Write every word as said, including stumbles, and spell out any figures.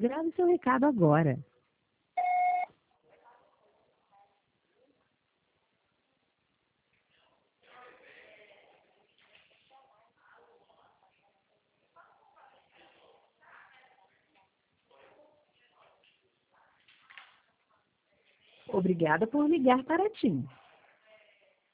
Grave seu recado agora. Obrigada por ligar para a TIM.